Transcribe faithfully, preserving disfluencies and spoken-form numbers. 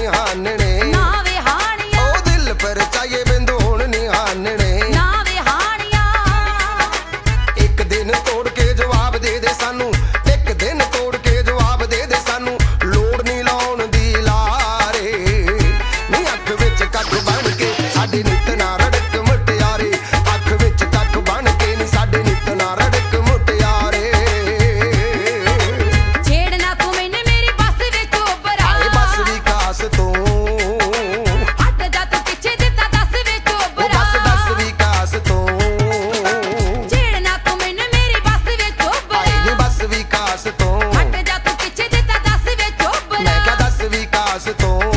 हानने ना वे हानिया ओ दिल पर चाहिए बिंद हुण नहीं हानने ना वे हानिया एक दिन तोड़ के जवाब दे दे सानू एक दिन तोड़ के जवाब दे दे सानू लोड़ नहीं लाउण दी लारे नी अख विच कख बन के साडे नित ना रड़क मुटियारे अख विच कख बन के नी साडे नित ना रड़क मुटियारे छेड़ना तू मैंने मेरी बस विच उभरा आए बस विकास तो हट जा तू पिछे दिता दस विच उभरा बस दस विकास तो छेड़ना तू मैंने मेरी बस विच आए नी उभरा बस विकास तो हट जा तू पिछे दिता दस विच उभरा मैं क्या दस विकास तो